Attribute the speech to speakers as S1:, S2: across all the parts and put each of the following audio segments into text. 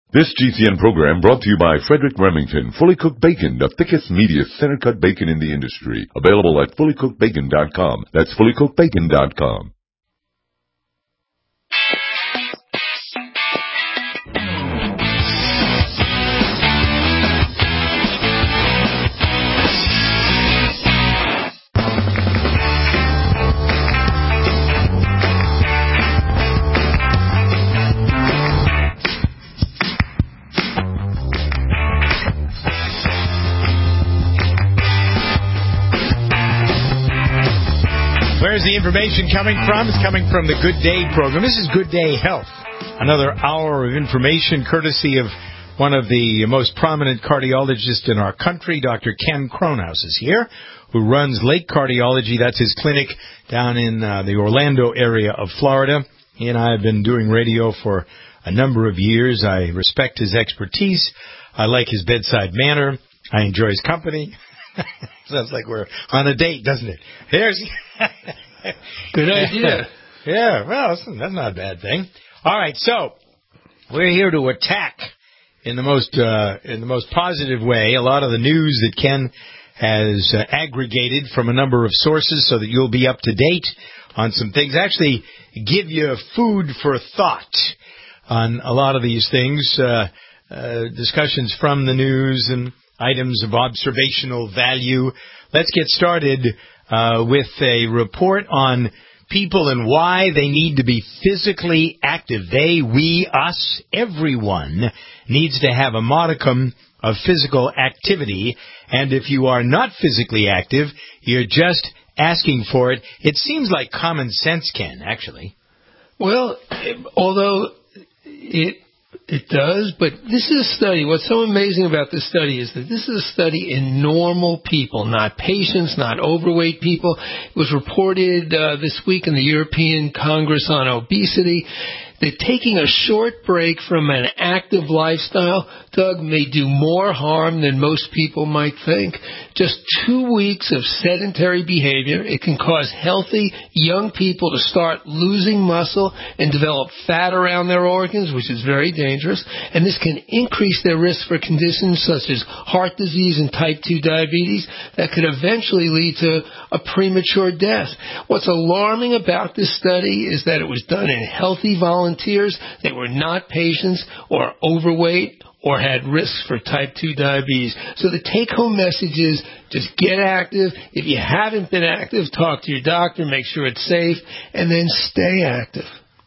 S1: This GCN program brought to you by Frederick Remington, Fully Cooked Bacon, the thickest, meatiest, center-cut bacon in the industry. Available at fullycookedbacon.com. That's fullycookedbacon.com.
S2: Where's the information coming from? It's coming from the Good Day program. This is Good Day Health. Another hour of information courtesy of one of the most prominent cardiologists in our country. Dr. Ken Kronhaus is here, who runs Lake Cardiology. That's his clinic down in the Orlando area of Florida. He and I have been doing radio for a number of years. I respect his expertise. I like his bedside manner. I enjoy his company. Sounds like we're on a date, doesn't it? Here's
S3: good idea.
S2: Yeah, well, that's not a bad thing. All right, so we're here to attack in the most positive way a lot of the news that Ken has aggregated from a number of sources, so that you'll be up to date on some things. Actually, give you food for thought on a lot of these things. Discussions from the news and items of observational value. Let's get started with a report on people and why they need to be physically active. They, we, us, everyone needs to have a modicum of physical activity. And if you are not physically active, you're just asking for it. It seems like common sense, Ken, actually.
S3: Well, although it does, but this is a study. What's so amazing about this study is that this is a study in normal people, not patients, not overweight people. It was reported this week in the European Congress on Obesity that taking a short break from an active lifestyle, Doug, may do more harm than most people might think. Just 2 weeks of sedentary behavior, it can cause healthy young people to start losing muscle and develop fat around their organs, which is very dangerous. And this can increase their risk for conditions such as heart disease and type 2 diabetes that could eventually lead to a premature death. What's alarming about this study is that it was done in healthy volunteers. They were not patients or overweight or had risks for type 2 diabetes. So the take-home message is just get active. If you haven't been active, talk to your doctor, make sure it's safe, and then stay active.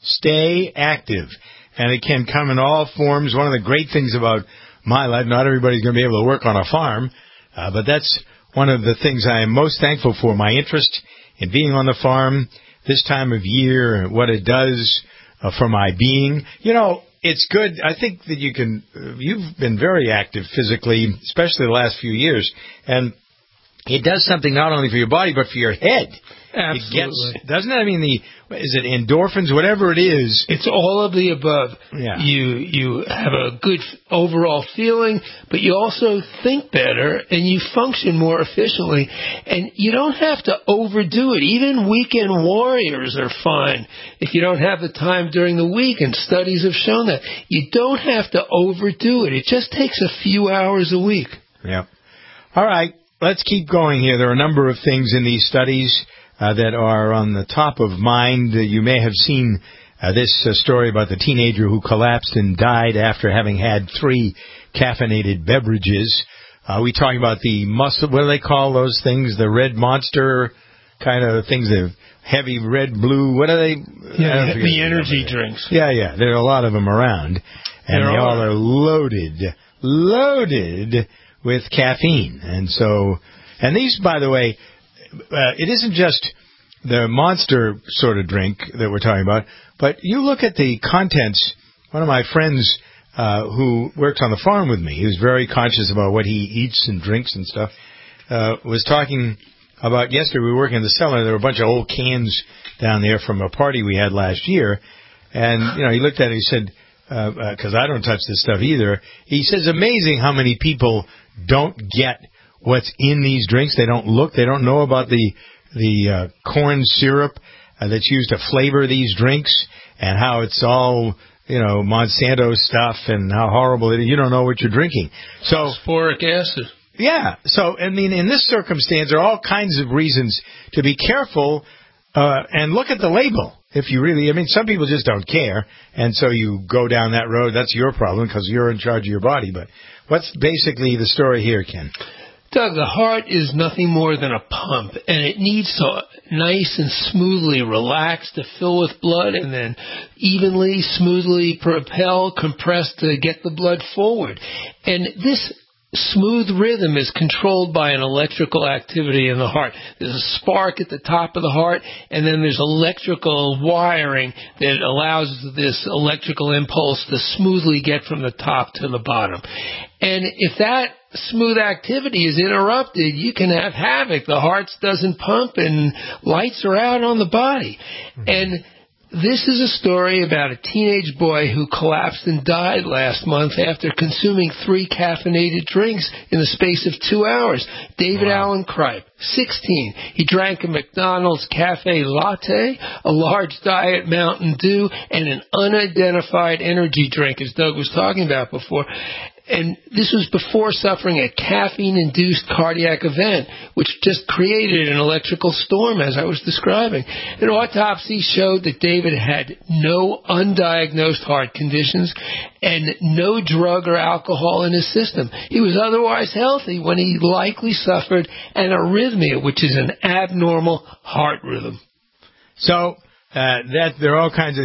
S2: Stay active. And it can come in all forms. One of the great things about my life, not everybody's going to be able to work on a farm, but that's one of the things I am most thankful for, my interest in being on the farm this time of year, what it does for my being. You know, it's good. I think that you've been very active physically, especially the last few years, and it does something not only for your body, but for your head.
S3: Absolutely.
S2: Doesn't it? I mean, is it endorphins, whatever it is?
S3: It's all of the above.
S2: Yeah.
S3: You have a good overall feeling, but you also think better and you function more efficiently. And you don't have to overdo it. Even weekend warriors are fine if you don't have the time during the week, and studies have shown that. You don't have to overdo it. It just takes a few hours a week.
S2: Yeah. All right. Let's keep going here. There are a number of things in these studies that are on the top of mind. You may have seen this story about the teenager who collapsed and died after having had 3 caffeinated beverages. We talking about the muscle, what do they call those things? The red monster kind of things, the heavy red, blue, what are they?
S3: Yeah, the energy drinks.
S2: Yeah. There are a lot of them around. And they all are loaded with caffeine. And these, by the way, it isn't just the monster sort of drink that we're talking about, but you look at the contents. One of my friends who worked on the farm with me, he was very conscious about what he eats and drinks and stuff, was talking about yesterday. We were working in the cellar. There were a bunch of old cans down there from a party we had last year. And, you know, he looked at it and he said, because I don't touch this stuff either, he says, amazing how many people don't get what's in these drinks. They don't look. They don't know about the corn syrup that's used to flavor these drinks and how it's all Monsanto stuff and how horrible it is. You don't know what you're drinking. So
S3: phosphoric acid.
S2: Yeah. So, I mean, in this circumstance, there are all kinds of reasons to be careful and look at the label. If you really, some people just don't care, and so you go down that road. That's your problem because you're in charge of your body. But what's basically the story here, Ken?
S3: Doug, the heart is nothing more than a pump, and it needs to nice and smoothly relax to fill with blood and then evenly, smoothly propel, compress to get the blood forward. And this smooth rhythm is controlled by an electrical activity in the heart. There's a spark at the top of the heart, and then there's electrical wiring that allows this electrical impulse to smoothly get from the top to the bottom. And if that smooth activity is interrupted, you can have havoc. The heart doesn't pump and lights are out on the body. And this is a story about a teenage boy who collapsed and died last month after consuming 3 caffeinated drinks in the space of 2 hours. David Allen Kripe, 16. He drank a McDonald's cafe latte, a large Diet Mountain Dew, and an unidentified energy drink, as Doug was talking about before. And this was before suffering a caffeine-induced cardiac event, which just created an electrical storm, as I was describing. An autopsy showed that David had no undiagnosed heart conditions and no drug or alcohol in his system. He was otherwise healthy when he likely suffered an arrhythmia, which is an abnormal heart rhythm.
S2: So that there are all kinds of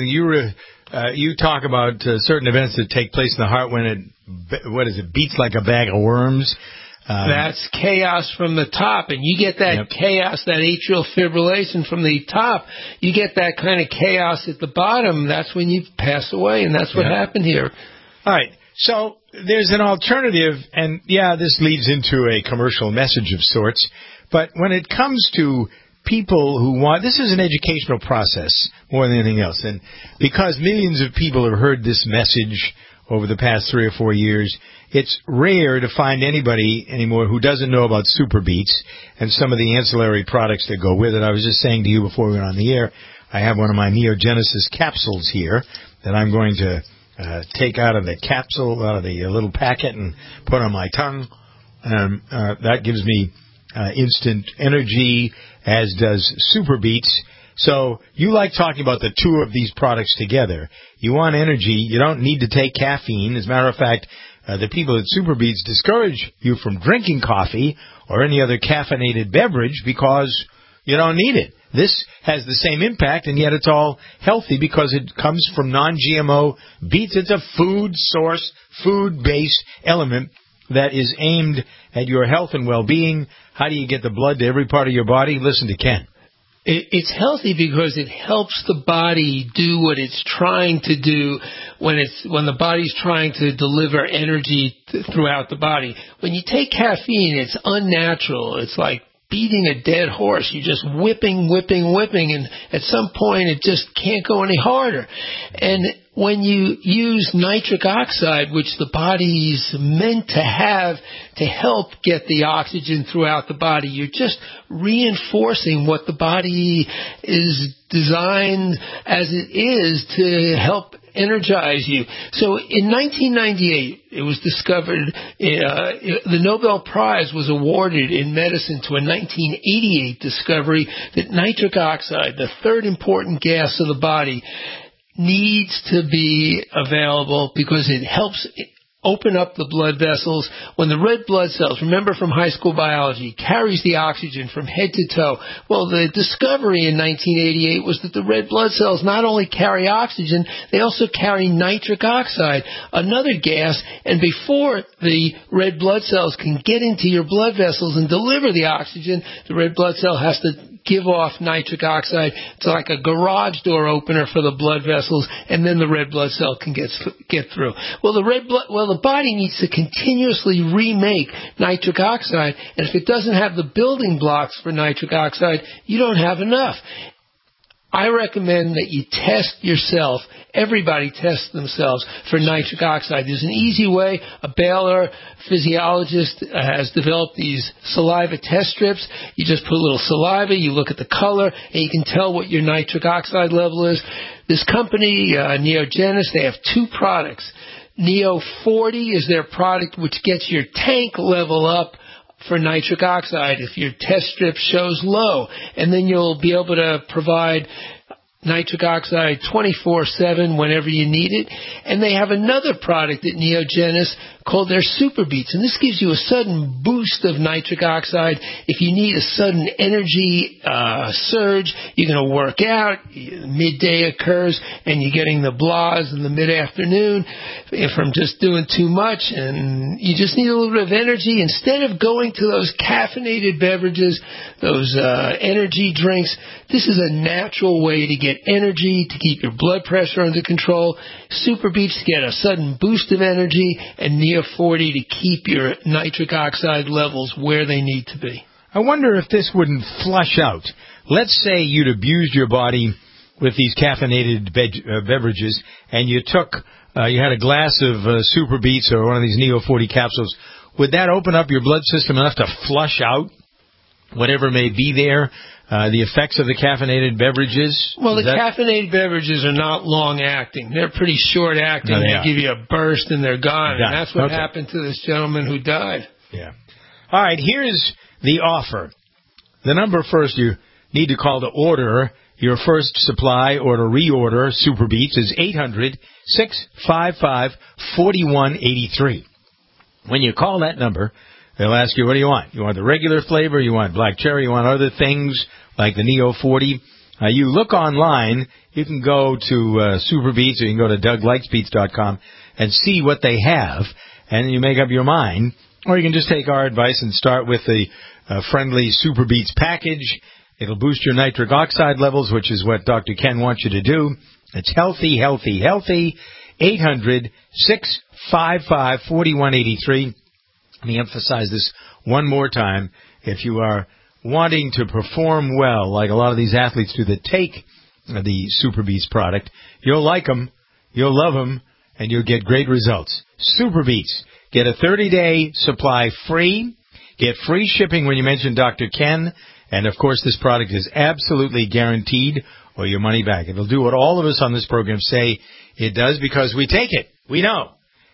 S2: you talk about certain events that take place in the heart when it beats like a bag of worms.
S3: That's chaos from the top, and you get that chaos, that atrial fibrillation from the top. You get that kind of chaos at the bottom. That's when you pass away, and that's what happened here.
S2: All right. So there's an alternative, and this leads into a commercial message of sorts. But when it comes to people who want, this is an educational process more than anything else. And because millions of people have heard this message over the past 3 or 4 years, it's rare to find anybody anymore who doesn't know about Super Beets and some of the ancillary products that go with it. I was just saying to you before we went on the air, I have one of my Neogenesis capsules here that I'm going to take out of the capsule, out of the little packet, and put on my tongue. That gives me instant energy, as does Super Beets. So you like talking about the two of these products together. You want energy. You don't need to take caffeine. As a matter of fact, the people at Super Beets discourage you from drinking coffee or any other caffeinated beverage because you don't need it. This has the same impact, and yet it's all healthy because it comes from non-GMO beets. It's a food source, food-based element that is aimed at your health and well-being. How do you get the blood to every part of your body? Listen to Ken.
S3: It's healthy because it helps the body do what it's trying to do when the body's trying to deliver energy throughout the body. When you take caffeine, it's unnatural. It's like beating a dead horse. You're just whipping, and at some point it just can't go any harder. And when you use nitric oxide, which the body's meant to have to help get the oxygen throughout the body, you're just reinforcing what the body is designed as it is to help energize you. So in 1998, it was discovered, the Nobel Prize was awarded in medicine to a 1988 discovery that nitric oxide, the third important gas of the body, needs to be available because it helps open up the blood vessels. When the red blood cells, remember from high school biology, carries the oxygen from head to toe. Well, the discovery in 1988 was that the red blood cells not only carry oxygen, they also carry nitric oxide, another gas, and before the red blood cells can get into your blood vessels and deliver the oxygen, the red blood cell has to give off nitric oxide. It's like a garage door opener for the blood vessels, and then the red blood cell can get through. Well, the body needs to continuously remake nitric oxide, and if it doesn't have the building blocks for nitric oxide, you don't have enough. I recommend that you test yourself. Everybody tests themselves for nitric oxide. There's an easy way. A Baylor physiologist has developed these saliva test strips. You just put a little saliva, you look at the color, and you can tell what your nitric oxide level is. This company, Neogenis, they have two products. Neo 40 is their product, which gets your tank level up for nitric oxide if your test strip shows low. And then you'll be able to provide nitric oxide 24/7 whenever you need it. And they have another product at Neogenis called their Super Beats. And this gives you a sudden boost of nitric oxide. If you need a sudden energy surge, you're going to work out, midday occurs, and you're getting the blahs in the mid-afternoon from just doing too much, and you just need a little bit of energy. Instead of going to those caffeinated beverages, those energy drinks, this is a natural way to get energy, to keep your blood pressure under control. Super Beats to get a sudden boost of energy, and Neo 40 to keep your nitric oxide levels where they need to be.
S2: I wonder if this wouldn't flush out. Let's say you'd abused your body with these caffeinated beverages, and you had a glass of Super Beats or one of these Neo 40 capsules. Would that open up your blood system enough to flush out whatever may be there? The effects of the caffeinated beverages?
S3: Well, caffeinated beverages are not long-acting. They're pretty short-acting.
S2: No,
S3: they give you a burst and they're gone. And that's what happened to this gentleman who died.
S2: Yeah. All right, here's the offer. The number first you need to call to order your first supply or to reorder Super Beats is 800-655-4183. When you call that number, they'll ask you, what do you want? You want the regular flavor? You want black cherry? You want other things like the Neo 40? You look online. You can go to Super Beats, or you can go to DougLikesBeats.com and see what they have, and you make up your mind. Or you can just take our advice and start with the friendly Super Beats package. It'll boost your nitric oxide levels, which is what Dr. Ken wants you to do. It's healthy, healthy, healthy. 800-655-4183. Let me emphasize this one more time. If you are wanting to perform well, like a lot of these athletes do that take the Super Beats product, you'll like them, you'll love them, and you'll get great results. Super Beats. Get a 30-day supply free. Get free shipping when you mention Dr. Ken. And, of course, this product is absolutely guaranteed or your money back. It'll do what all of us on this program say it does because we take it. We know.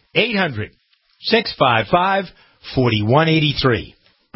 S2: 800-655-4183.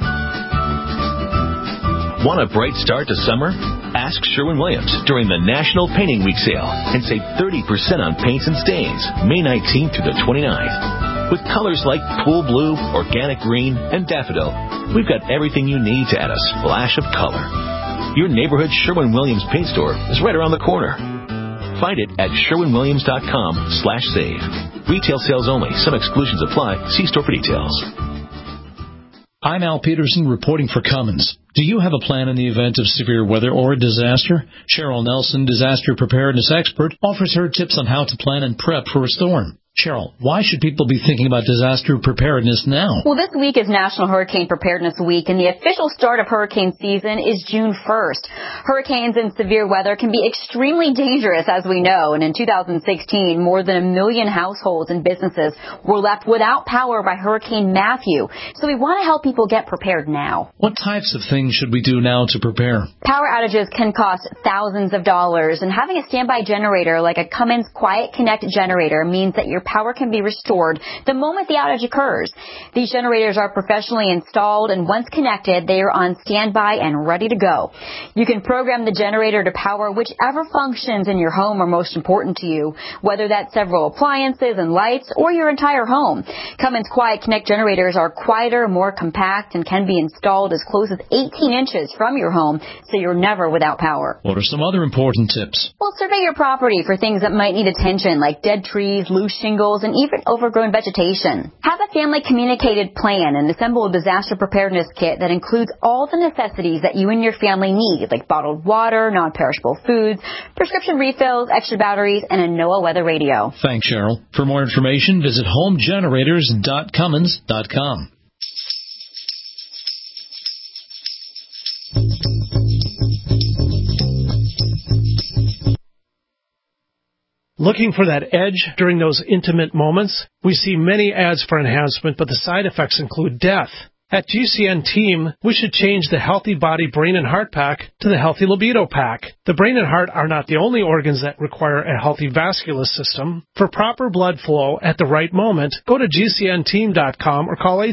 S4: Want a bright start to summer? Ask Sherwin-Williams during the National Painting Week sale and save 30% on paints and stains May 19th through the 29th. With colors like pool blue, organic green, and daffodil, we've got everything you need to add a splash of color. Your neighborhood Sherwin-Williams paint store is right around the corner. Find it at sherwinwilliams.com/save. Retail sales only. Some exclusions apply. See store for details.
S5: I'm Al Peterson reporting for Cummins. Do you have a plan in the event of severe weather or a disaster? Cheryl Nelson, disaster preparedness expert, offers her tips on how to plan and prep for a storm. Cheryl, why should people be thinking about disaster preparedness now?
S6: Well, this week is National Hurricane Preparedness Week, and the official start of hurricane season is June 1st. Hurricanes and severe weather can be extremely dangerous, as we know, and in 2016, more than 1 million households and businesses were left without power by Hurricane Matthew. So we want to help people get prepared now.
S5: What types of things should we do now to prepare?
S6: Power outages can cost thousands of dollars, and having a standby generator like a Cummins Quiet Connect generator means that your power can be restored the moment the outage occurs. These generators are professionally installed, and once connected, they are on standby and ready to go. You can program the generator to power whichever functions in your home are most important to you, whether that's several appliances and lights or your entire home. Cummins Quiet Connect generators are quieter, more compact, and can be installed as close as 18 inches from your home, so you're never without power.
S5: What are some other important tips?
S6: Well, survey your property for things that might need attention, like dead trees, loose shingles, and even overgrown vegetation. Have a family communicated plan and assemble a disaster preparedness kit that includes all the necessities that you and your family need, like bottled water, non-perishable foods, prescription refills, extra batteries, and a NOAA weather radio.
S5: Thanks, Cheryl. For more information, visit homegenerators.cummins.com.
S7: Looking for that edge during those intimate moments? We see many ads for enhancement, but the side effects include death. At GCN Team, we should change the Healthy Body Brain and Heart Pack to the Healthy Libido Pack. The brain and heart are not the only organs that require a healthy vascular system. For proper blood flow at the right moment, go to GCNteam.com or call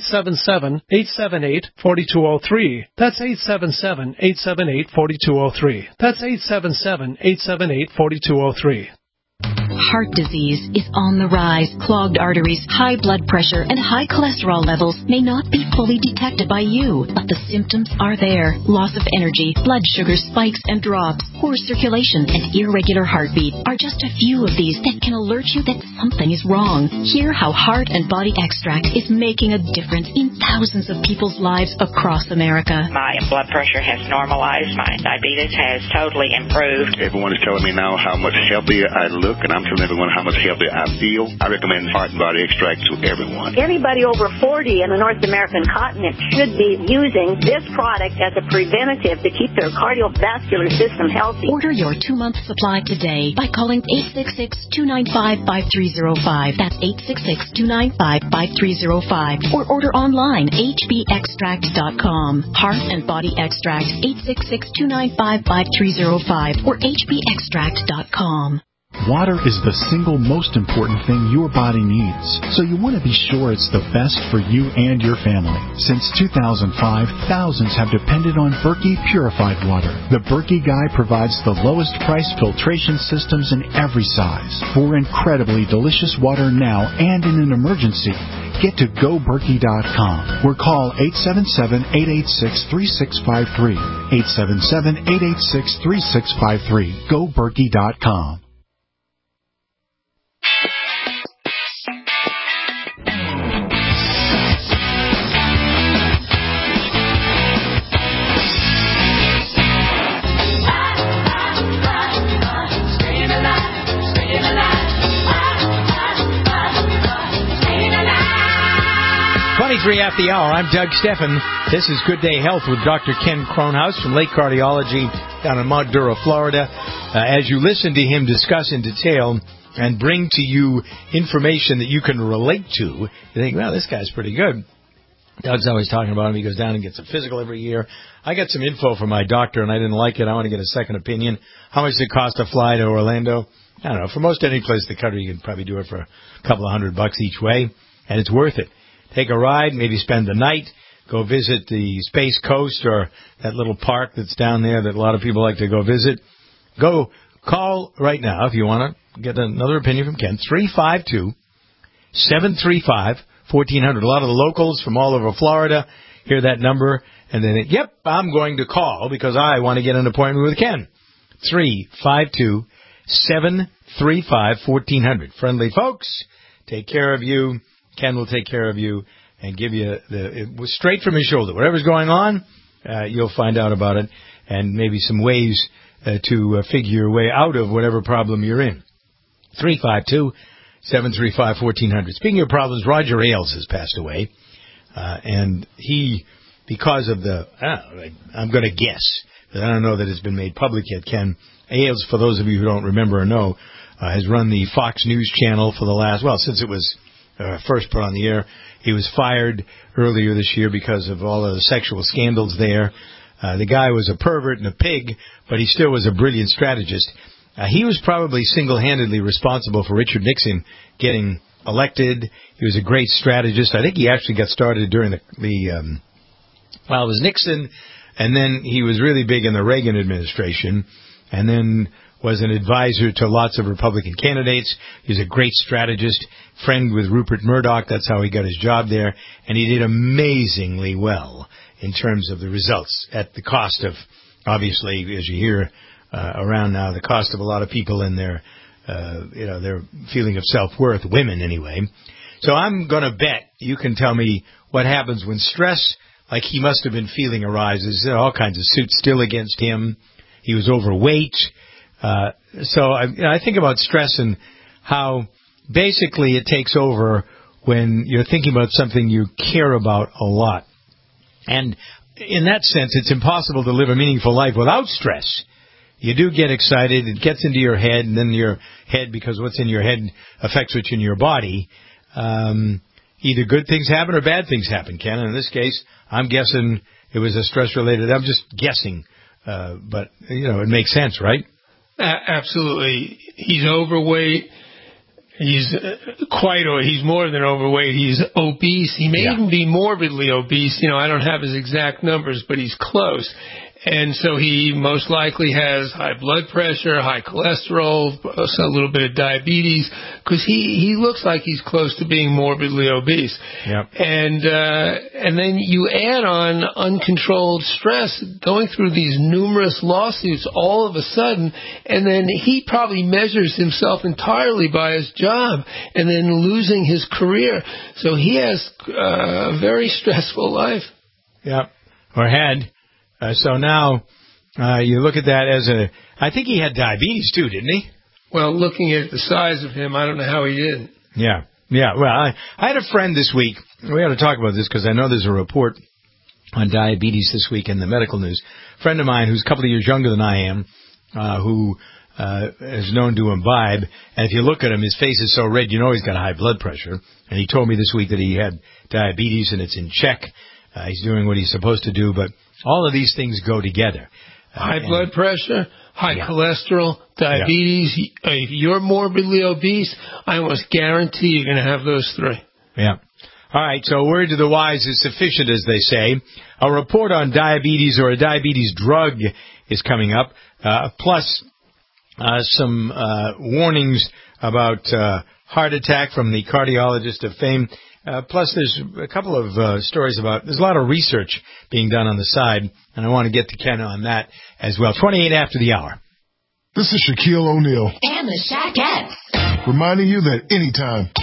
S7: 877-878-4203. That's 877-878-4203. That's 877-878-4203.
S8: Heart disease is on the rise. Clogged arteries, high blood pressure, and high cholesterol levels may not be fully detected by you, but the symptoms are there. Loss of energy, blood sugar spikes and drops, poor circulation, and irregular heartbeat are just a few of these that can alert you that something is wrong. Hear how Heart and Body Extract is making a difference in thousands of people's lives across America.
S9: My blood pressure has normalized. My diabetes has totally improved.
S10: Everyone is telling me now how much healthier I look, and I'm telling everyone how much healthier I feel. I recommend Heart and Body Extract to everyone.
S11: Anybody over 40 in the North American continent should be using this product as a preventative to keep their cardiovascular system healthy.
S8: Order your 2-month supply today by calling 866-295-5305. That's 866-295-5305. Or order online, hbextract.com. Heart and Body Extract, 866-295-5305 or hbextract.com.
S12: Water is the single most important thing your body needs, so you want to be sure it's the best for you and your family. Since 2005, thousands have depended on Berkey purified water. The Berkey Guy provides the lowest price filtration systems in every size. For incredibly delicious water now and in an emergency, get to GoBerkey.com or call 877-886-3653. 877-886-3653. GoBerkey.com.
S2: After the hour. I'm Doug Steffen. This is Good Day Health with Dr. Ken Kronhaus from Lake Cardiology down in Mount Dura, Florida. As you listen to him discuss in detail and bring to you information that you can relate to, you think, well, this guy's pretty good. Doug's always talking about him. He goes down and gets a physical every year. I got some info from my doctor, and I didn't like it. I want to get a second opinion. How much does it cost to fly to Orlando? I don't know. For most any place in the country, you can probably do it for a couple of $100 each way, and it's worth it. Take a ride, maybe spend the night, go visit the Space Coast or that little park that's down there that a lot of people like to go visit. Go call right now if you want to get another opinion from Ken, 352-735-1400. A lot of the locals from all over Florida hear that number and then, yep, I'm going to call because I want to get an appointment with Ken. 352-735-1400. Friendly folks, take care of you. Ken will take care of you and give you it was straight from his shoulder. Whatever's going on, you'll find out about it and maybe some ways to figure your way out of whatever problem you're in. 352-735-1400. Speaking of problems, Roger Ailes has passed away. And he, because of I'm going to guess, but I don't know that it's been made public yet, Ken. Ailes, for those of you who don't remember or know, has run the Fox News channel for the since it was first put on the air. He was fired earlier this year because of all of the sexual scandals there. The guy was a pervert and a pig, but he still was a brilliant strategist. He was probably single-handedly responsible for Richard Nixon getting elected. He was a great strategist. I think he actually got started during it was Nixon, and then he was really big in the Reagan administration, and then was an advisor to lots of Republican candidates. He was a great strategist, friend with Rupert Murdoch. That's how he got his job there. And he did amazingly well in terms of the results at the cost of, obviously, as you hear around now, the cost of a lot of people in their feeling of self-worth, women anyway. So I'm going to bet you can tell me what happens when stress, like he must have been feeling, arises. There are all kinds of suits still against him. He was overweight. So I think about stress and how basically it takes over when you're thinking about something you care about a lot. And in that sense, it's impossible to live a meaningful life without stress. you do get excited. It gets into your head, and then your head, because what's in your head affects what's in your body. Either good things happen or bad things happen, Ken. And in this case, I'm guessing it was a stress-related. I'm just guessing. But, it makes sense, right?
S3: Absolutely. He's overweight. He's he's more than overweight. He's obese. He may even be morbidly obese. I don't have his exact numbers, but he's close. And so he most likely has high blood pressure, high cholesterol, a little bit of diabetes, because he looks like he's close to being morbidly obese.
S2: Yep.
S3: And then you add on uncontrolled stress, going through these numerous lawsuits all of a sudden, and then he probably measures himself entirely by his job, and then losing his career. So he has a very stressful life.
S2: Yeah, or had. So now you look at that as I think he had diabetes too, didn't he?
S3: Well, looking at the size of him, I don't know how he did.
S2: Yeah. Well, I had a friend this week. We ought to talk about this because I know there's a report on diabetes this week in the medical news. A friend of mine who's a couple of years younger than I am, who is known to imbibe. And if you look at him, his face is so red, you know he's got high blood pressure. And he told me this week that he had diabetes and it's in check. He's doing what he's supposed to do, but all of these things go together.
S3: High blood pressure, high cholesterol, diabetes. If you're morbidly obese, I almost guarantee you're going to have those three.
S2: Yeah. All right, so word to the wise is sufficient, as they say. A report on diabetes or a diabetes drug is coming up, plus some warnings about heart attack from the cardiologist of fame. Plus, there's a couple of stories there's a lot of research being done on the side, and I want to get to Ken on that as well. 28 after the hour.
S13: This is Shaquille O'Neal.
S14: And the Shaquettes.
S13: Reminding you that anytime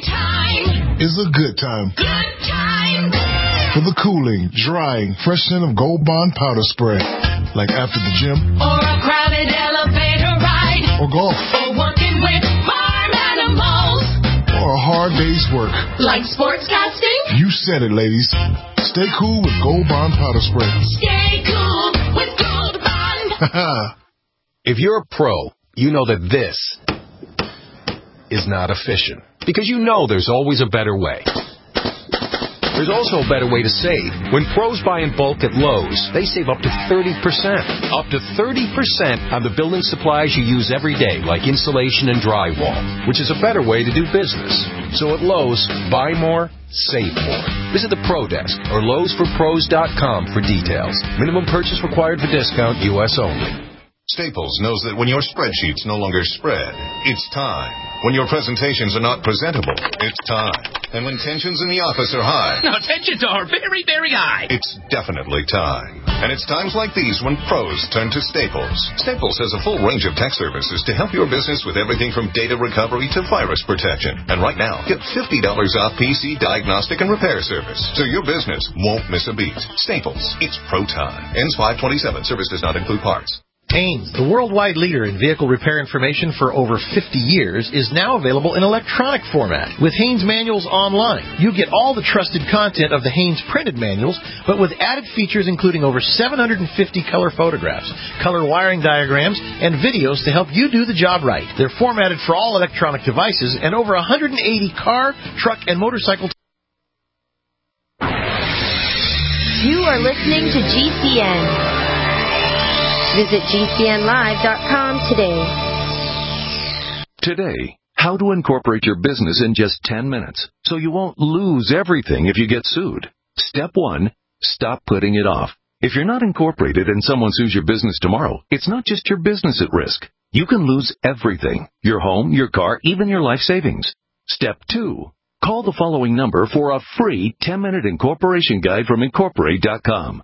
S13: is a good time.
S14: Good time.
S13: For the cooling, drying, fresh scent of Gold Bond powder spray. Like after the gym.
S14: Or a crowded elevator ride.
S13: Or golf.
S14: Or working with farm animals.
S13: Or a hard day's work.
S14: Like sportscasting?
S13: You said it, ladies. Stay cool with Gold Bond powder spray.
S14: Stay cool with Gold Bond.
S15: If you're a pro, you know that this is not efficient. Because you know there's always a better way. There's also a better way to save. When pros buy in bulk at Lowe's, they save up to 30%. Up to 30% on the building supplies you use every day, like insulation and drywall, which is a better way to do business. So at Lowe's, buy more, save more. Visit the Pro Desk or Lowe'sForPros.com for details. Minimum purchase required for discount, U.S. only.
S16: Staples knows that when your spreadsheets no longer spread, it's time. When your presentations are not presentable, it's time. And when tensions in the office are high...
S17: No, tensions are very, very high.
S16: It's definitely time. And it's times like these when pros turn to Staples. Staples has a full range of tech services to help your business with everything from data recovery to virus protection. And right now, get $50 off PC diagnostic and repair service, so your business won't miss a beat. Staples, it's pro time. Ends 5/27. Service does not include parts.
S18: Haynes, the worldwide leader in vehicle repair information for over 50 years, is now available in electronic format. With Haynes Manuals Online, you get all the trusted content of the Haynes printed manuals, but with added features including over 750 color photographs, color wiring diagrams, and videos to help you do the job right. They're formatted for all electronic devices and over 180 car, truck, and motorcycle.
S19: You are listening to GCN. Visit GCNlive.com today.
S20: Today, how to incorporate your business in just 10 minutes so you won't lose everything if you get sued. Step 1, stop putting it off. If you're not incorporated and someone sues your business tomorrow, it's not just your business at risk. You can lose everything: your home, your car, even your life savings. Step 2, call the following number for a free 10-minute incorporation guide from Incorporate.com.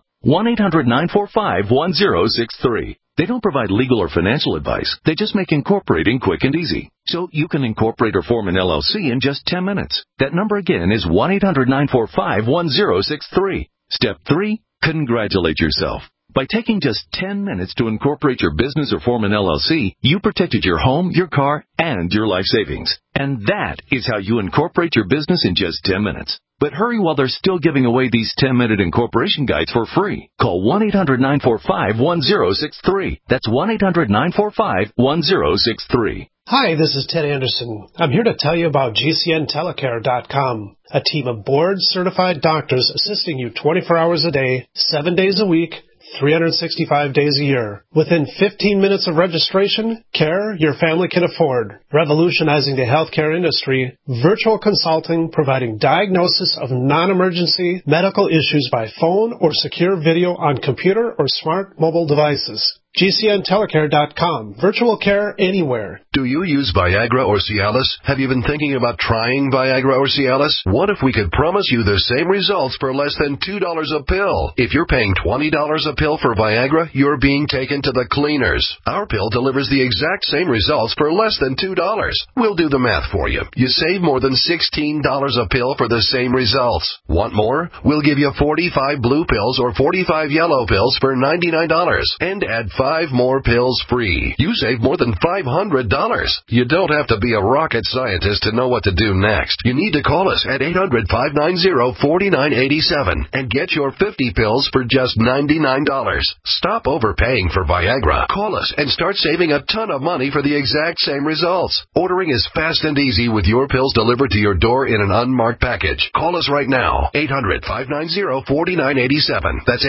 S20: 1-800-945-1063. They don't provide legal or financial advice. They just make incorporating quick and easy. So you can incorporate or form an LLC in just 10 minutes. That number again is 1-800-945-1063. Step 3, congratulate yourself. By taking just 10 minutes to incorporate your business or form an LLC, you protected your home, your car, and your life savings. And that is how you incorporate your business in just 10 minutes. But hurry while they're still giving away these 10-minute incorporation guides for free. Call 1-800-945-1063. That's 1-800-945-1063.
S21: Hi, this is Ted Anderson. I'm here to tell you about GCNtelecare.com, a team of board-certified doctors assisting you 24 hours a day, 7 days a week, 365 days a year. Within 15 minutes of registration, care your family can afford. Revolutionizing the healthcare industry, virtual consulting providing diagnosis of non-emergency medical issues by phone or secure video on computer or smart mobile devices. GCNtelecare.com. Virtual care anywhere.
S22: Do you use Viagra or Cialis? Have you been thinking about trying Viagra or Cialis? What if we could promise you the same results for less than $2 a pill? If you're paying $20 a pill for Viagra, you're being taken to the cleaners. Our pill delivers the exact same results for less than $2. We'll do the math for you. You save more than $16 a pill for the same results. Want more? We'll give you 45 blue pills or 45 yellow pills for $99 and add 5 more pills free. You save more than $500. You don't have to be a rocket scientist to know what to do next. You need to call us at 800-590-4987 and get your 50 pills for just $99. Stop overpaying for Viagra. Call us and start saving a ton of money for the exact same results. Ordering is fast and easy with your pills delivered to your door in an unmarked package. Call us right now. 800-590-4987. That's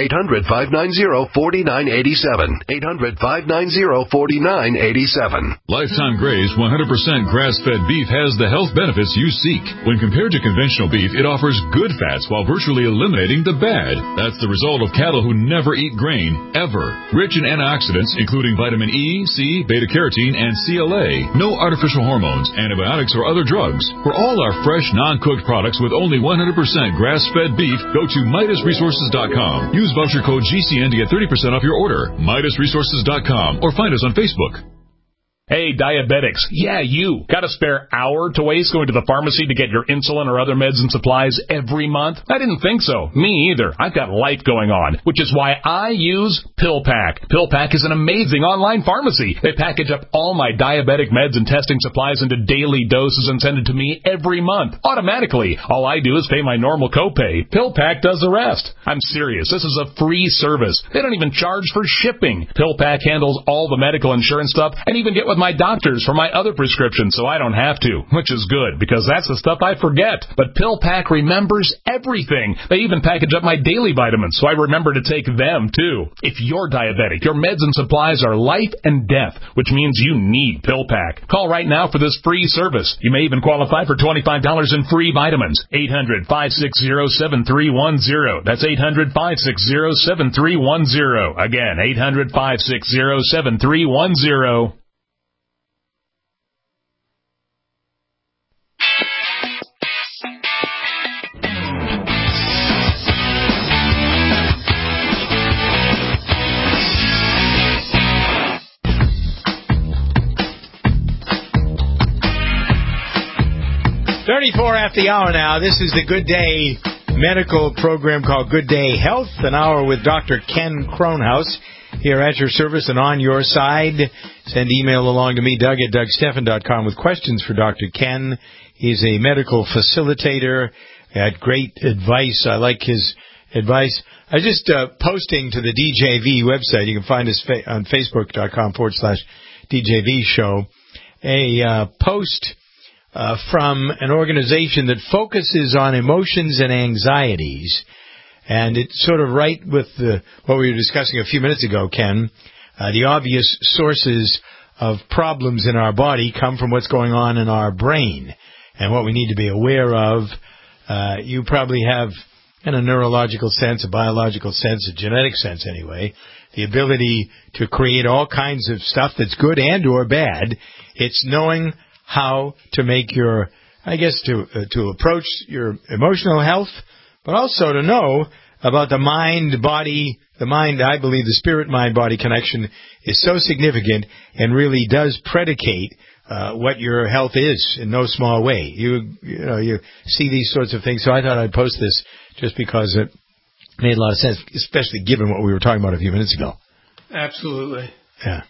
S22: 800-590-4987. 800-590-4987.
S23: Lifetime Graze 100% grass-fed beef has the health benefits you seek. When compared to conventional beef, it offers good fats while virtually eliminating the bad. That's the result of cattle who never eat grain, ever. Rich in antioxidants, including vitamin E, C, beta-carotene, and CLA. No artificial hormones, antibiotics, or other drugs. For all our fresh, non-cooked products with only 100% grass-fed beef, go to MidasResources.com. Use voucher code GCN to get 30% off your order. MidasResources.com or find us on Facebook.
S24: Hey, diabetics. Yeah, you. Got a spare hour to waste going to the pharmacy to get your insulin or other meds and supplies every month? I didn't think so. Me either. I've got life going on, which is why I use PillPack. PillPack is an amazing online pharmacy. They package up all my diabetic meds and testing supplies into daily doses and send it to me every month, automatically. All I do is pay my normal copay. PillPack does the rest. I'm serious. This is a free service. They don't even charge for shipping. PillPack handles all the medical insurance stuff and even get with my doctors for my other prescriptions, so I don't have to, which is good because that's the stuff I forget. But PillPack remembers everything. They even package up my daily vitamins, so I remember to take them too. If you're diabetic, your meds and supplies are life and death, which means you need PillPack. Call right now for this free service. You may even qualify for $25 in free vitamins. 800-560-7310. That's 800-560-7310. Again, 800-560-7310.
S2: After the hour now. This is the Good Day medical program called Good Day Health. An hour with Dr. Ken Kronhaus here at your service and on your side. Send email along to me, Doug at DougSteffen.com, with questions for Dr. Ken. He's a medical facilitator. Had great advice. I like his advice. I was just posting to the DJV website. You can find us on Facebook.com/DJV show. A post from an organization that focuses on emotions and anxieties. And it's sort of right with what we were discussing a few minutes ago, Ken. The obvious sources of problems in our body come from what's going on in our brain and what we need to be aware of. You probably have, in a neurological sense, a biological sense, a genetic sense anyway, the ability to create all kinds of stuff that's good and or bad. It's knowing how to make your, I guess, to approach your emotional health, but also to know about the mind-body, I believe the spirit-mind-body connection is so significant and really does predicate what your health is in no small way. You see these sorts of things, so I thought I'd post this just because made a lot of sense, especially given what we were talking about a few minutes ago.
S3: Absolutely.
S2: Yeah.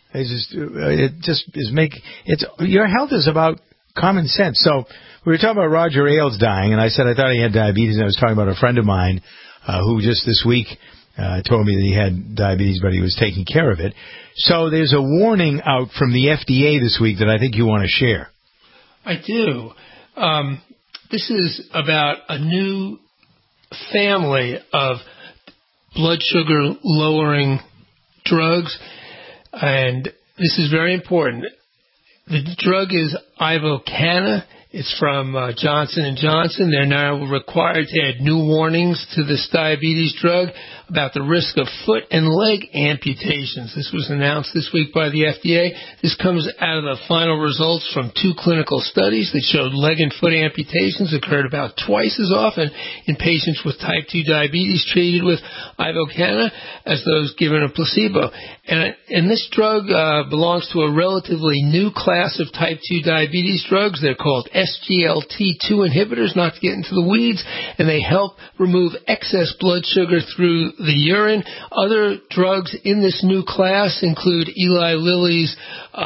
S2: Your health is about common sense. So we were talking about Roger Ailes dying, and I said I thought he had diabetes, and I was talking about a friend of mine who just this week told me that he had diabetes, but he was taking care of it. So there's a warning out from the FDA this week that I think you want to share.
S3: I do. This is about a new family of blood sugar lowering drugs, and this is very important. The drug is Ivocana. It's from Johnson & Johnson. They're now required to add new warnings to this diabetes drug about the risk of foot and leg amputations. This was announced this week by the FDA. This comes out of the final results from 2 clinical studies that showed leg and foot amputations occurred about twice as often in patients with type 2 diabetes treated with Ivocana as those given a placebo. And this drug belongs to a relatively new class of type 2 diabetes drugs. They're called SGLT2 inhibitors, not to get into the weeds, and they help remove excess blood sugar through the urine. Other drugs in this new class include Eli Lilly's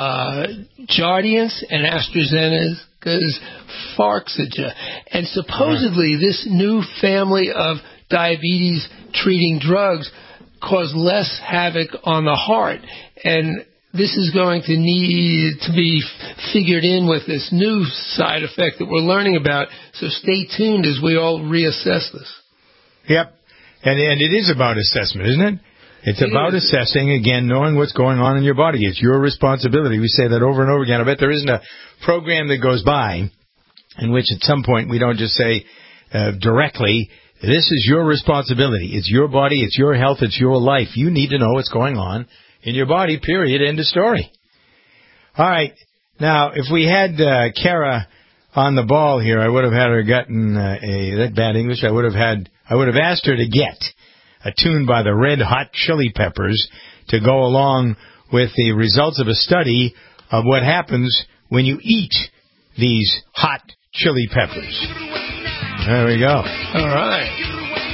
S3: Jardiance and AstraZeneca's Farxiga. And supposedly this new family of diabetes treating drugs cause less havoc on the heart. And this is going to need to be figured in with this new side effect that we're learning about. So stay tuned as we all reassess this.
S2: Yep. And it is about assessment, isn't it? It's about assessing, again, knowing what's going on in your body. It's your responsibility. We say that over and over again. I bet there isn't a program that goes by in which at some point we don't just say directly, this is your responsibility. It's your body. It's your health. It's your life. You need to know what's going on in your body, period, end of story. All right. Now, if we had Kara on the ball here, I would have had her gotten that bad English. I would have asked her to get a tune by the Red Hot Chili Peppers to go along with the results of a study of what happens when you eat these hot chili peppers. There we go.
S3: All right.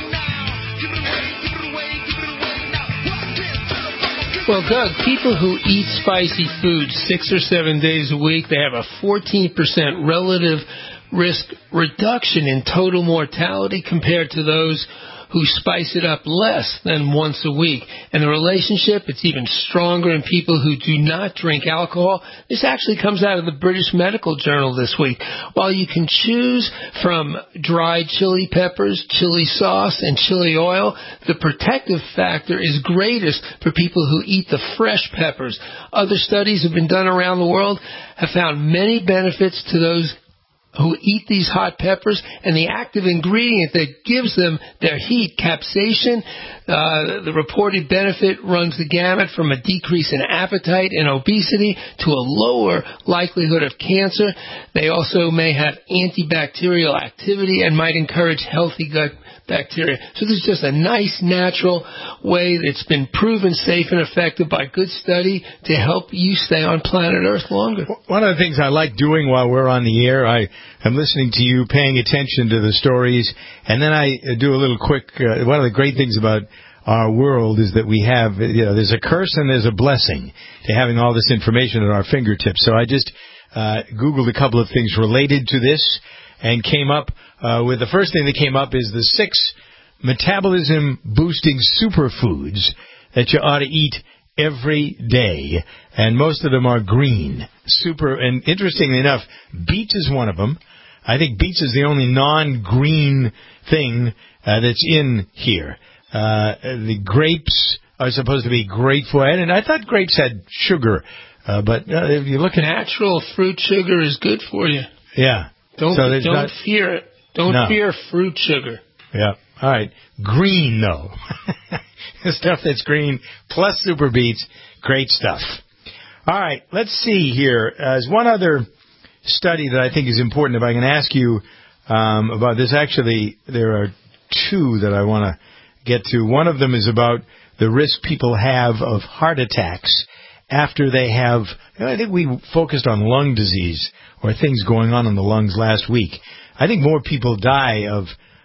S3: Well, Doug, people who eat spicy food 6 or 7 days a week, they have a 14% relative risk reduction in total mortality compared to those who spice it up less than once a week. And the relationship, it's even stronger in people who do not drink alcohol. This actually comes out of the British Medical Journal this week. While you can choose from dried chili peppers, chili sauce, and chili oil, the protective factor is greatest for people who eat the fresh peppers. Other studies have been done around the world have found many benefits to those who eat these hot peppers, and the active ingredient that gives them their heat, capsaicin, the reported benefit runs the gamut from a decrease in appetite and obesity to a lower likelihood of cancer. They also may have antibacterial activity and might encourage healthy gut bacteria. So this is just a nice, natural way that's been proven safe and effective by good study to help you stay on planet Earth longer.
S2: One of the things I like doing while we're on the air, I am listening to you, paying attention to the stories, and then I do a little quick, one of the great things about our world is that we have, there's a curse and there's a blessing to having all this information at our fingertips. So I just Googled a couple of things related to this and came up with the first thing that came up is the 6 metabolism-boosting superfoods that you ought to eat every day, and most of them are green. And interestingly enough, beets is one of them. I think beets is the only non-green thing that's in here. The grapes are supposed to be grateful, and I thought grapes had sugar, but if you look at
S3: natural fruit sugar is good for you.
S2: Yeah.
S3: Don't fear it. Don't fear fruit sugar.
S2: Yeah. All right. Green, though. Stuff that's green, plus super beets, great stuff. All right. Let's see here. There's one other study that I think is important. If I can ask you about this. Actually, there are 2 that I want to get to. One of them is about the risk people have of heart attacks after they have, I think we focused on lung disease or things going on in the lungs last week. I think more people die of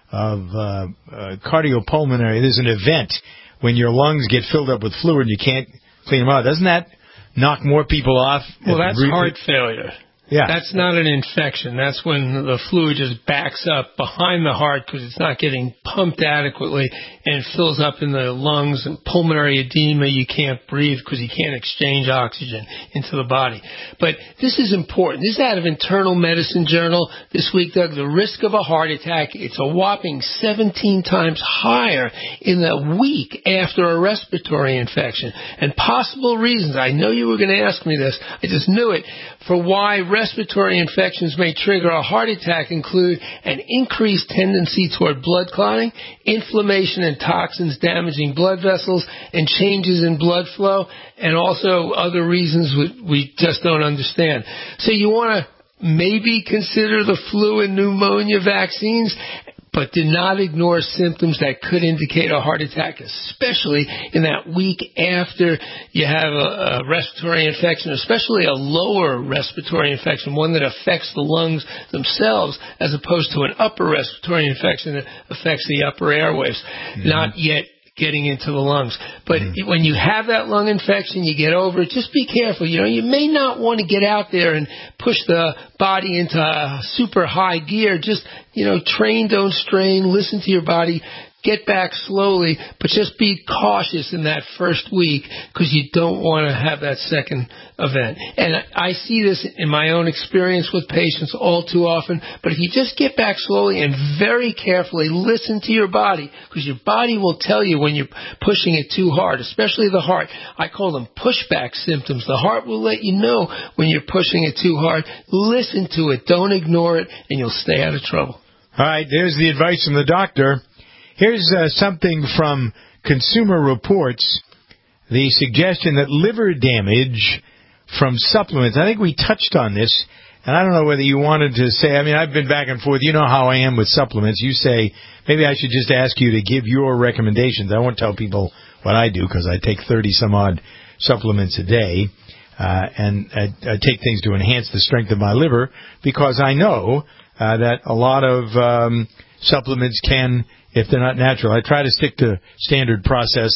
S2: cardiopulmonary. There's an event when your lungs get filled up with fluid and you can't clean them out. Doesn't that knock more people off?
S3: Well, that's heart failure.
S2: Yeah.
S3: That's not an infection. That's when the fluid just backs up behind the heart because it's not getting pumped adequately and fills up in the lungs and pulmonary edema. You can't breathe because you can't exchange oxygen into the body. But this is important. This is out of Internal Medicine Journal this week, Doug. The risk of a heart attack, it's a whopping 17 times higher in the week after a respiratory infection. And possible reasons, I know you were going to ask me this, I just knew it, for why respiratory infections may trigger a heart attack include an increased tendency toward blood clotting, inflammation and toxins damaging blood vessels, and changes in blood flow, and also other reasons we just don't understand. So you want to maybe consider the flu and pneumonia vaccines, but do not ignore symptoms that could indicate a heart attack, especially in that week after you have a respiratory infection, especially a lower respiratory infection, one that affects the lungs themselves as opposed to an upper respiratory infection that affects the upper airways, not yet getting into the lungs. But when you have that lung infection, you get over it, just be careful. You may not want to get out there and push the body into a super high gear. Just, train, don't strain, listen to your body. Get back slowly, but just be cautious in that first week because you don't want to have that second event. And I see this in my own experience with patients all too often, but if you just get back slowly and very carefully listen to your body, because your body will tell you when you're pushing it too hard, especially the heart. I call them pushback symptoms. The heart will let you know when you're pushing it too hard. Listen to it. Don't ignore it, and you'll stay out of trouble.
S2: All right, there's the advice from the doctor. Here's something from Consumer Reports, the suggestion that liver damage from supplements. I think we touched on this, and I don't know whether you wanted to say, I've been back and forth. You know how I am with supplements. You say, maybe I should just ask you to give your recommendations. I won't tell people what I do because I take 30-some-odd supplements a day, and I take things to enhance the strength of my liver because I know that a lot of supplements can, if they're not natural. I try to stick to standard process,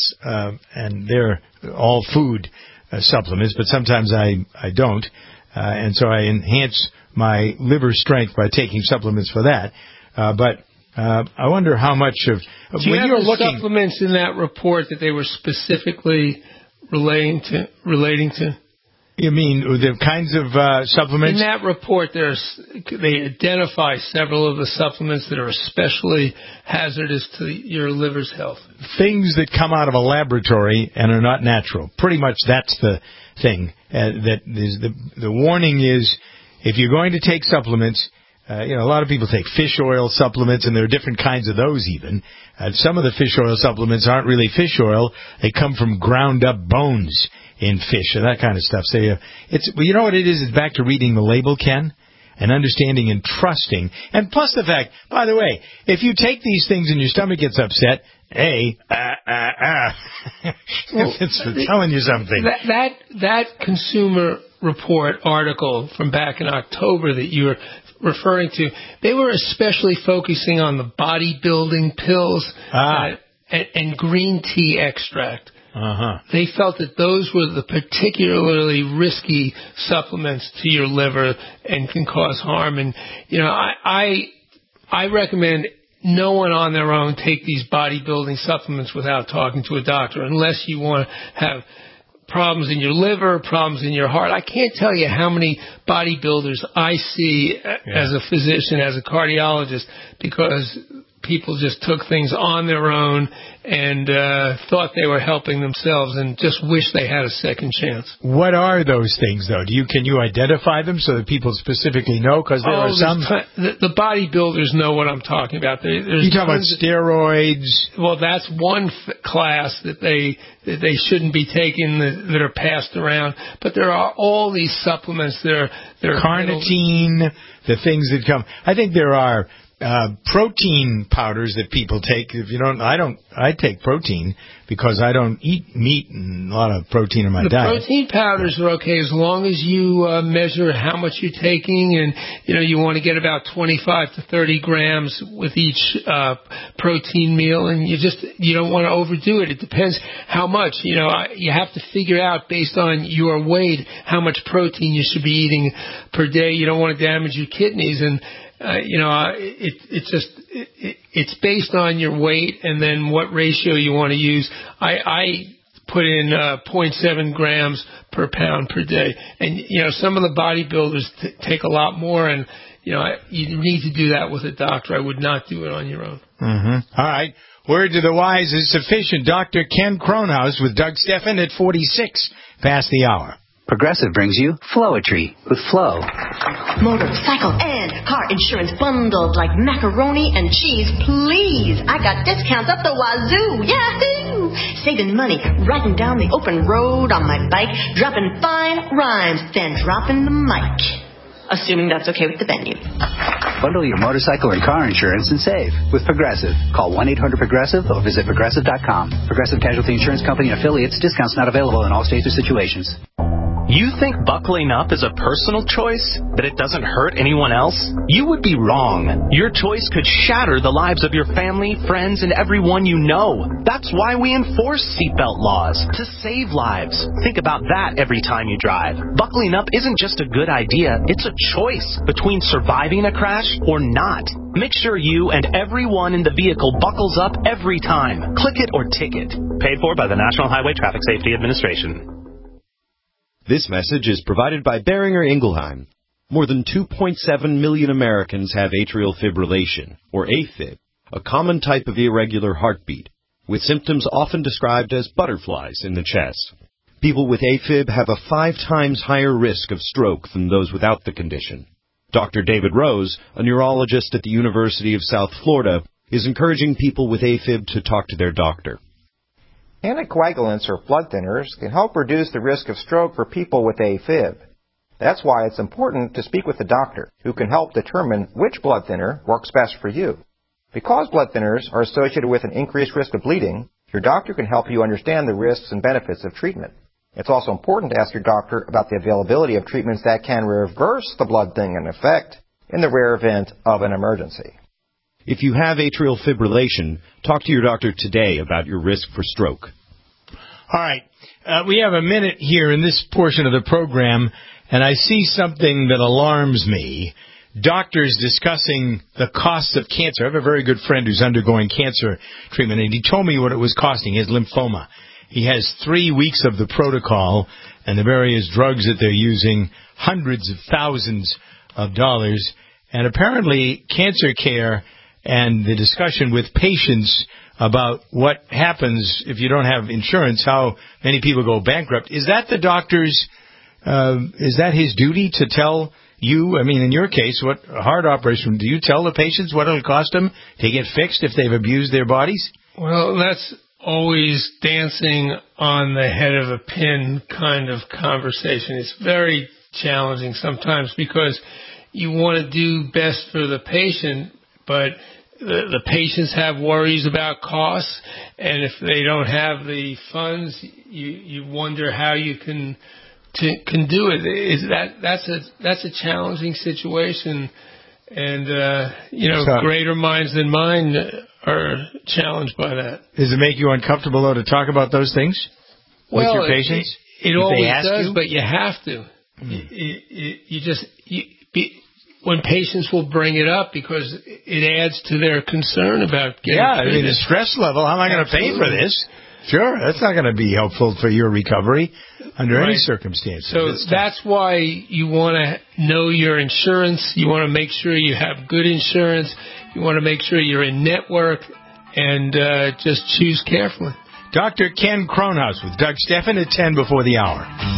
S2: and they're all food supplements, but sometimes I don't. And so I enhance my liver strength by taking supplements for that. But I wonder how much of...
S3: Do you have the supplements in that report that they were specifically relating to?
S2: You mean the kinds of supplements?
S3: In that report, they identify several of the supplements that are especially hazardous to your liver's health.
S2: Things that come out of a laboratory and are not natural. Pretty much that's the thing. That is the warning is, if you're going to take supplements, a lot of people take fish oil supplements, and there are different kinds of those even. Some of the fish oil supplements aren't really fish oil. They come from ground up bones in fish and that kind of stuff. So you know what it is? It's back to reading the label, Ken, and understanding and trusting. And plus the fact, by the way, if you take these things and your stomach gets upset, it's telling you something.
S3: That Consumer Report article from back in October that you were referring to, they were especially focusing on the bodybuilding pills and green tea extract. They felt that those were the particularly risky supplements to your liver and can cause harm. And, I recommend no one on their own take these bodybuilding supplements without talking to a doctor, unless you want to have problems in your liver, problems in your heart. I can't tell you how many bodybuilders I see as a physician, as a cardiologist, because people just took things on their own and thought they were helping themselves and just wish they had a second chance.
S2: What are those things, though? Can you identify them so that people specifically know? Because there are some...
S3: The bodybuilders know what I'm talking about.
S2: You talk about steroids?
S3: Well, that's one class that they shouldn't be taking that are passed around. But there are all these supplements that are...
S2: Carnitine, the things that come... I think there are... protein powders that people take. If you don't, I take protein because I don't eat meat and a lot of protein in my diet.
S3: The protein powders are okay as long as you measure how much you're taking, and you want to get about 25 to 30 grams with each protein meal, and you don't want to overdo it. It depends how much. You have to figure out based on your weight how much protein you should be eating per day. You don't want to damage your kidneys, and it's based on your weight and then what ratio you want to use. I put in 0.7 grams per pound per day, and some of the bodybuilders take a lot more, and you need to do that with a doctor. I would not do it on your own.
S2: Mm-hmm. All right. Word to the wise is sufficient. Dr. Ken Kronhaus with Doug Steffen at 46 past the hour.
S1: Progressive brings you Flowetry with Flow.
S4: Motorcycle and car insurance bundled like macaroni and cheese, please. I got discounts up the wazoo. Yahoo! Saving money, riding down the open road on my bike, dropping fine rhymes, then dropping the mic. Assuming that's okay with the venue.
S1: Bundle your motorcycle and car insurance and save with Progressive. Call 1-800-PROGRESSIVE or visit Progressive.com. Progressive Casualty Insurance Company and affiliates. Discounts not available in all states or situations.
S5: You think buckling up is a personal choice? That it doesn't hurt anyone else? You would be wrong. Your choice could shatter the lives of your family, friends, and everyone you know. That's why we enforce seatbelt laws, to save lives. Think about that every time you drive. Buckling up isn't just a good idea, it's a choice between surviving a crash or not. Make sure you and everyone in the vehicle buckles up every time. Click it or ticket. Paid for by the National Highway Traffic Safety Administration.
S6: This message is provided by Boehringer Ingelheim. More than 2.7 million Americans have atrial fibrillation, or AFib, a common type of irregular heartbeat, with symptoms often described as butterflies in the chest. People with AFib have a 5 times higher risk of stroke than those without the condition. Dr. David Rose, a neurologist at the University of South Florida, is encouraging people with AFib to talk to their doctor.
S25: Anticoagulants or blood thinners can help reduce the risk of stroke for people with AFib. That's why it's important to speak with a doctor who can help determine which blood thinner works best for you. Because blood thinners are associated with an increased risk of bleeding, your doctor can help you understand the risks and benefits of treatment. It's also important to ask your doctor about the availability of treatments that can reverse the blood thinning effect in the rare event of an emergency.
S6: If you have atrial fibrillation, talk to your doctor today about your risk for stroke.
S2: All right. We have a minute here in this portion of the program, and I see something that alarms me. Doctors discussing the cost of cancer. I have a very good friend who's undergoing cancer treatment, and he told me what it was costing. He has lymphoma. He has 3 weeks of the protocol and the various drugs that they're using, hundreds of thousands of dollars. And apparently cancer care and the discussion with patients about what happens if you don't have insurance, how many people go bankrupt. Is that the doctor's, is that his duty to tell you, I mean, in your case, what a heart operation, do you tell the patients what it'll cost them to get fixed if they've abused their bodies?
S3: Well, that's always dancing on the head of a pin kind of conversation. It's very challenging sometimes because you want to do best for the patient, but the patients have worries about costs, and if they don't have the funds, you wonder how you can do it. That's a challenging situation, and greater minds than mine are challenged by that.
S2: Does it make you uncomfortable though to talk about those things with your patients?
S3: It always does, but you have to. When patients will bring it up because it adds to their concern about getting treated.
S2: I mean, the stress level, how am I going to pay for this? Sure, that's not going to be helpful for your recovery under any circumstances.
S3: So that's why you want to know your insurance. You want to make sure you have good insurance. You want to make sure you're in network and just choose carefully.
S2: Dr. Ken Kronhaus with Doug Steffen at 10 before the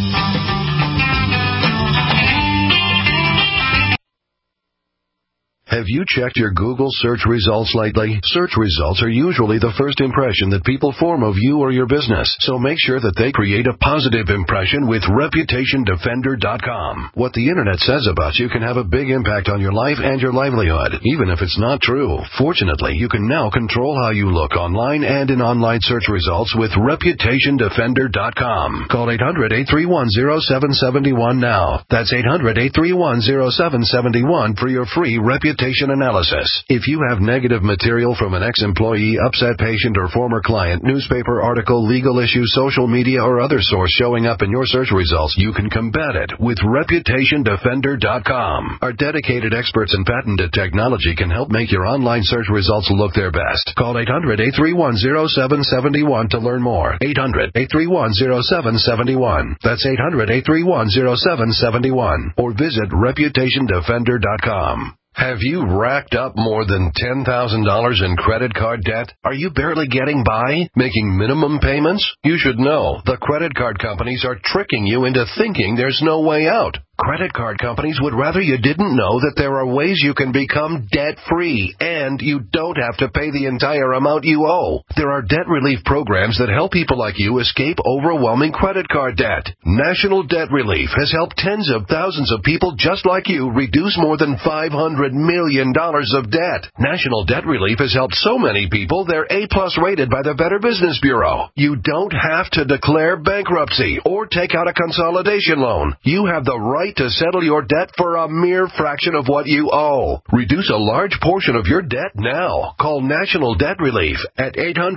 S2: hour.
S22: Have you checked your Google search results lately? Search results are usually the first impression that people form of you or your business, so make sure that they create a positive impression with ReputationDefender.com. What the Internet says about you can have a big impact on your life and your livelihood, even if it's not true. Fortunately, you can now control how you look online and in online search results with ReputationDefender.com. Call 800-831-0771 now. That's 800-831-0771 for your free reputation analysis. If you have negative material from an ex-employee, upset patient, or former client, newspaper article, legal issue, social media, or other source showing up in your search results, you can combat it with ReputationDefender.com. Our dedicated experts in patented technology can help make your online search results look their best. Call 800-831-0771 to learn more. 800-831-0771. That's 800-831-0771. Or visit ReputationDefender.com. Have you racked up more than $10,000 in credit card debt? Are you barely getting by, making minimum payments? You should know the credit card companies are tricking you into thinking there's no way out. Credit card companies would rather you didn't know that there are ways you can become debt-free, and you don't have to pay the entire amount you owe. There are debt relief programs that help people like you escape overwhelming credit card debt. National Debt Relief has helped tens of thousands of people just like you reduce more than $500 million of debt. National Debt Relief has helped so many people they're A-plus rated by the Better Business Bureau. You don't have to declare bankruptcy or take out a consolidation loan. You have the right to settle your debt for a mere fraction of what you owe. Reduce a large portion of your debt now. Call National Debt Relief at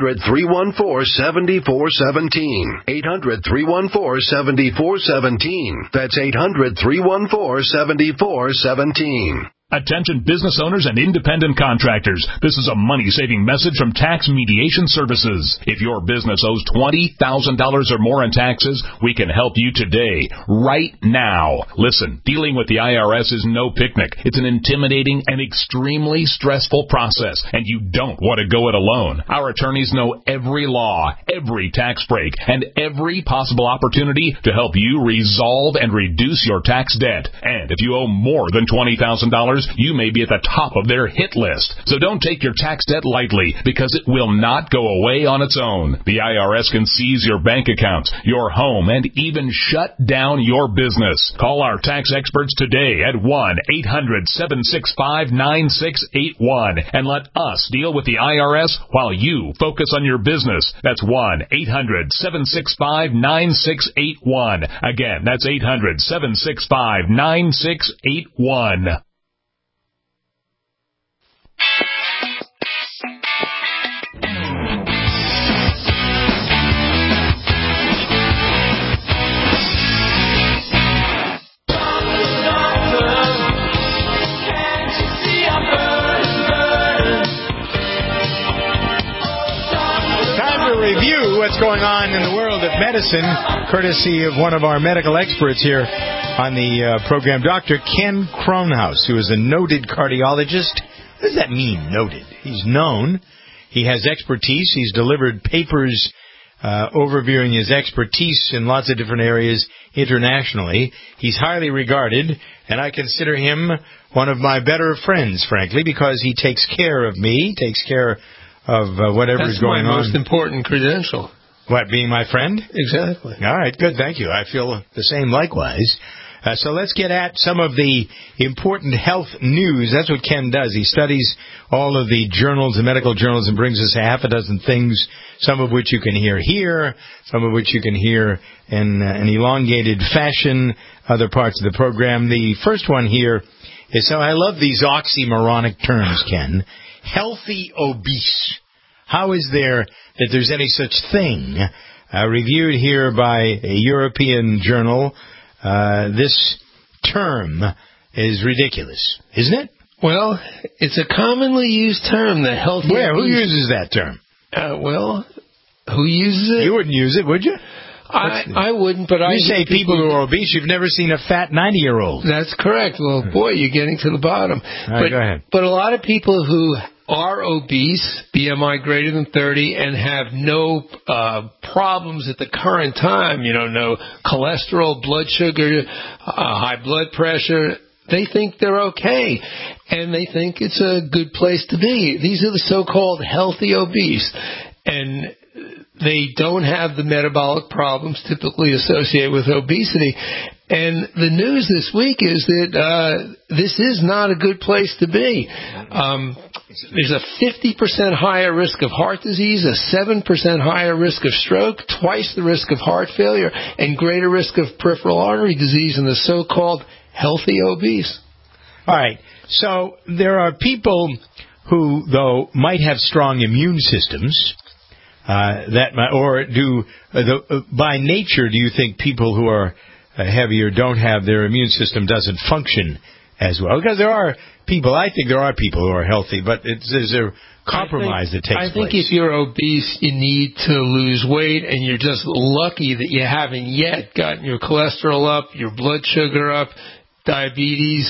S22: 800-314-7417. 800-314-7417. That's 800-314-7417.
S24: Attention business owners and independent contractors. This is a money-saving message from Tax Mediation Services. If your business owes $20,000 or more in taxes, we can help you today, right now. Listen, dealing with the IRS is no picnic. It's an intimidating and extremely stressful process, and you don't want to go it alone. Our attorneys know every law, every tax break, and every possible opportunity to help you resolve and reduce your tax debt. And if you owe more than $20,000, you may be at the top of their hit list. So don't take your tax debt lightly, because it will not go away on its own. The IRS can seize your bank accounts, your home, and even shut down your business. Call our tax experts today at 1-800-765-9681 and let us deal with the IRS while you focus on your business. That's 1-800-765-9681. Again, that's 800-765-9681.
S2: Review what's going on in the world of medicine, courtesy of one of our medical experts here on the program, Dr. Ken Kronhaus, who is a noted cardiologist. What does that mean, noted? He's known. He has expertise. He's delivered papers overviewing his expertise in lots of different areas internationally. He's highly regarded, and I consider him one of my better friends, frankly, because he takes care of me, takes care of whatever's going on.
S3: That's my most important credential.
S2: What, being my friend?
S3: Exactly.
S2: All right, good, thank you. I feel the same likewise. So let's get at some of the important health news. That's what Ken does. He studies all of the journals, the medical journals, and brings us a half a dozen things, some of which you can hear here, some of which you can hear in an elongated fashion, other parts of the program. The first one here is, so I love these oxymoronic terms, Ken. Healthy obese. How is there that there's any such thing? Reviewed here by a European journal, this term is ridiculous, isn't it?
S3: Well, it's a commonly used term, the healthy
S2: Where?
S3: obese.
S2: Who uses that term?
S3: Well, who uses it?
S2: You wouldn't use it, would you?
S3: I wouldn't, but I...
S2: You say people who are obese, you've never seen a fat 90-year-old.
S3: That's correct. Well, boy, you're getting to the bottom.
S2: All right, go ahead.
S3: But a lot of people who are obese, BMI greater than 30, and have no problems at the current time, no cholesterol, blood sugar, high blood pressure, they think they're okay, and they think it's a good place to be. These are the so-called healthy obese, and they don't have the metabolic problems typically associated with obesity. And the news this week is that this is not a good place to be. There's a 50% higher risk of heart disease, a 7% higher risk of stroke, twice the risk of heart failure, and greater risk of peripheral artery disease in the so-called healthy obese.
S2: All right. So there are people who, though, might have strong immune systems, by nature, do you think people who are heavier don't have their immune system doesn't function as well? Because I think there are people who are healthy, but there's a compromise that takes place.
S3: I think if you're obese, you need to lose weight, and you're just lucky that you haven't yet gotten your cholesterol up, your blood sugar up, diabetes,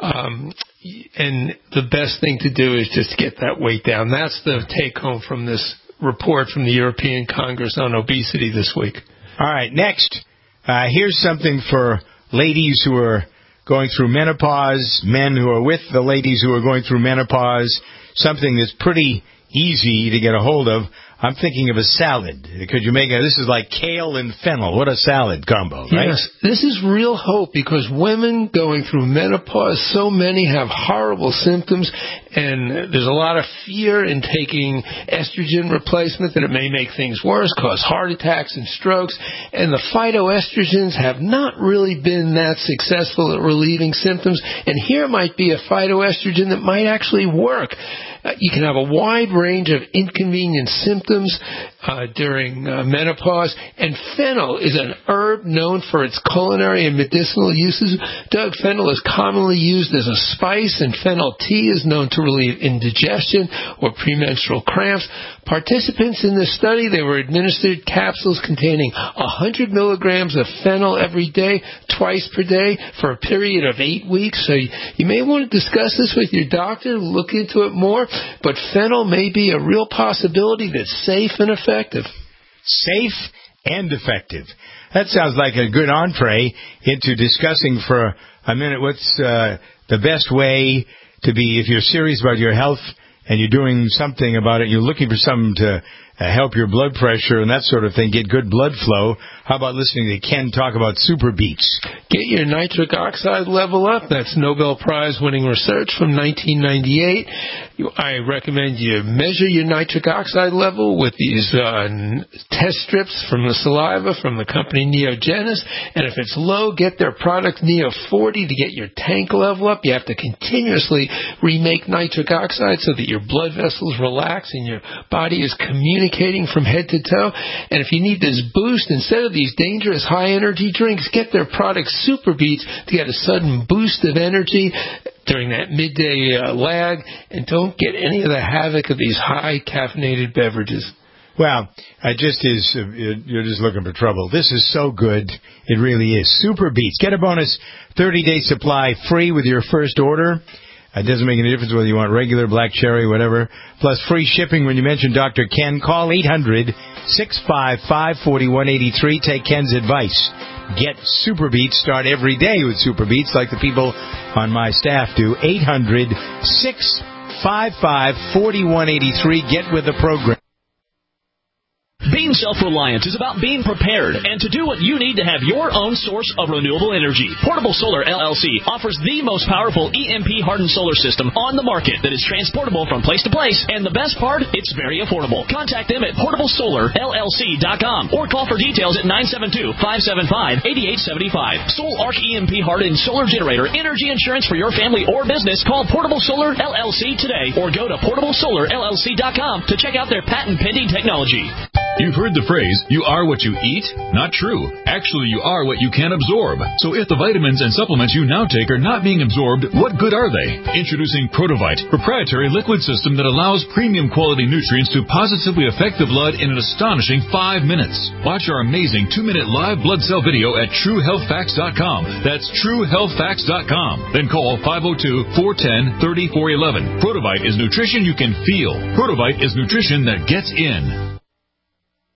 S3: and the best thing to do is just get that weight down. That's the take-home from this report from the European Congress on Obesity this week.
S2: All right, next, here's something for ladies who are going through menopause, men who are with the ladies who are going through menopause, something that's pretty easy to get a hold of. I'm thinking of a salad. Could you make this is like kale and fennel. What a salad combo, right?
S3: Yes, this is real hope because women going through menopause, so many have horrible symptoms, and there's a lot of fear in taking estrogen replacement that it may make things worse, cause heart attacks and strokes, and the phytoestrogens have not really been that successful at relieving symptoms, and here might be a phytoestrogen that might actually work. You can have a wide range of inconvenient symptoms during menopause, and fennel is an herb known for its culinary and medicinal uses. Doug, fennel is commonly used as a spice, and fennel tea is known to relieve indigestion or premenstrual cramps. Participants in this study, they were administered capsules containing 100 milligrams of fennel every day, twice per day, for a period of 8 weeks. So you may want to discuss this with your doctor, look into it more, but fennel may be a real possibility that's safe and effective.
S2: Safe and effective. That sounds like a good entree into discussing for a minute what's the best way to be, if you're serious about your health and you're doing something about it, you're looking for something to help your blood pressure and that sort of thing, get good blood flow. How about listening to Ken talk about Super Beets?
S3: Get your nitric oxide level up. That's Nobel Prize-winning research from 1998. I recommend you measure your nitric oxide level with these test strips from the saliva from the company Neogenis. And if it's low, get their product Neo40 to get your tank level up. You have to continuously remake nitric oxide so that your blood vessels relax and your body is communicating from head to toe. And if you need this boost, instead of these dangerous high-energy drinks, get their product Super Beets to get a sudden boost of energy during that midday lag, and don't get any of the havoc of these high caffeinated beverages.
S2: Well, you're just looking for trouble. This is so good. It really is. Super Beets. Get a bonus 30-day supply free with your first order. It doesn't make any difference whether you want regular, black cherry, whatever. Plus free shipping when you mention Dr. Ken. Call 800-655-4183. Take Ken's advice. Get Super Beets. Start every day with Super Beets like the people on my staff do. 800-655-4183. Get with the program.
S7: Being self-reliant is about being prepared and to do what you need to have your own source of renewable energy. Portable Solar LLC offers the most powerful EMP-hardened solar system on the market that is transportable from place to place, and the best part, it's very affordable. Contact them at portablesolarllc.com or call for details at 972-575-8875. Soul Arc EMP-hardened solar generator energy insurance for your family or business. Call Portable Solar LLC today or go to portablesolarllc.com to check out their patent-pending technology.
S23: You've heard the phrase, you are what you eat? Not true. Actually, you are what you can absorb. So if the vitamins and supplements you now take are not being absorbed, what good are they? Introducing Protovite, proprietary liquid system that allows premium quality nutrients to positively affect the blood in an astonishing 5 minutes. Watch our amazing 2-minute live blood cell video at TrueHealthFacts.com. That's TrueHealthFacts.com. Then call 502-410-3411. Protovite is nutrition you can feel. Protovite is nutrition that gets in.